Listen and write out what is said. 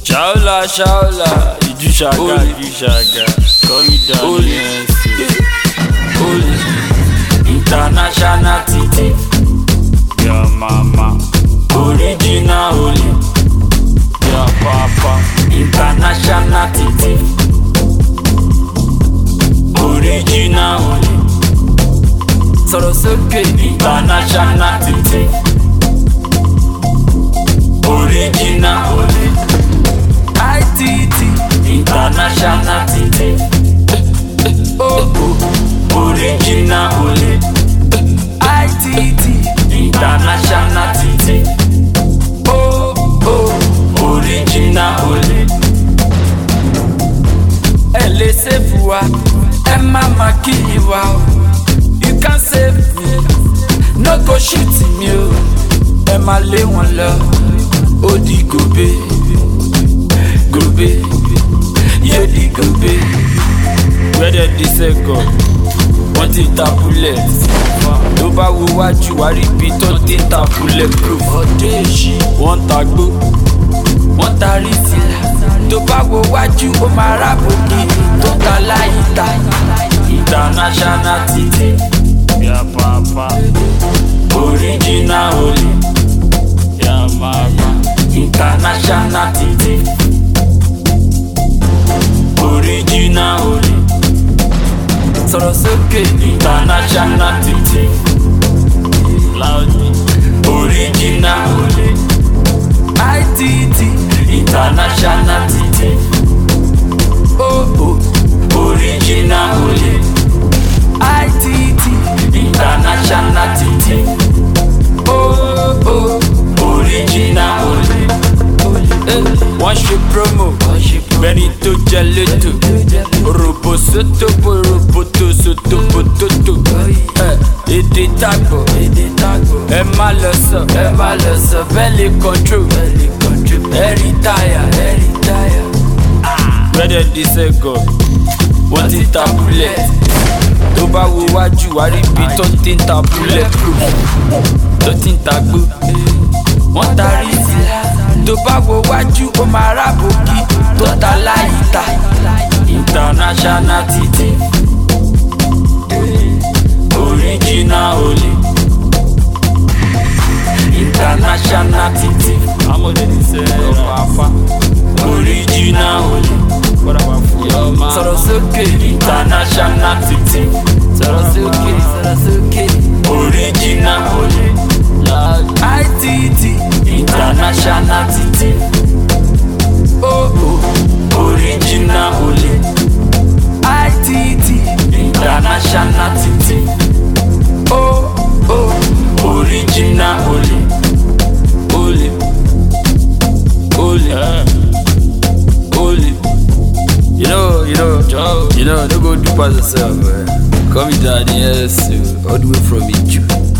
Shaola, Shaola, Ijusaga, Ijusaga, call me daddy. Holy, international titi, your mama. Original holy, your papa. International titi, original holy. Sọ̀rọ̀ sókè, international titi, original holy. ITT, international titi, original holy. ITT, international titi, original holy. Ẹ lè save wa, ẹ má má kill wa o. You can save me, no go shoot me o. Ẹ má lé wọn lọ, ó di gobe, gobe, yóò di gobe. Wẹ́dẹ̀ di sẹ́kọ̀, wọ́n ti ta bullet. Tó bá wo wájú wá rí ibi tó ti ta bullet proof. Ọdẹ èṣì, wọ́n ta gbó, wọ́n ta rí sílá. Tó bá wo wájú ó máa rábòkì tó ta láyé ta. International titi, ya papa. Original holy, ya mama. International titi, original holy. Sọ̀rọ̀ sókè, international titi, loudly. Original holy. ITT, international titi, original holy. ITT, international titi, original holy. Wọ́n ṣe promo, bẹ́ẹ̀ni tó jẹ létò. Robo soto bo roboto soto bototo. Èdè tàgbọ̀, ẹ má lọ sọ, bẹ́ẹ̀ lè control. Ẹ retire. Wẹ́dẹ̀ di sẹ́gọ̀, wọ́n ti ta bullet. Tó bá wo wájú wá rí ibi tó ti ń ta bullet proof. Tó ti ń ta gbó, wọ́n ta rí sílá. Tó bá wo wájú ó máa rábòkì tó ta láyé ta. International titi, original holy. International titi, papa. Original holy. Sọ̀rọ̀ sókè, international titi, sọ̀rọ̀ sókè, original holy. ITT, international titi, original holy. ITT, international titi, original holy. Holy, holy. You know, no go do pass yourself, man. Call me daddy, yes, all the way from Iju.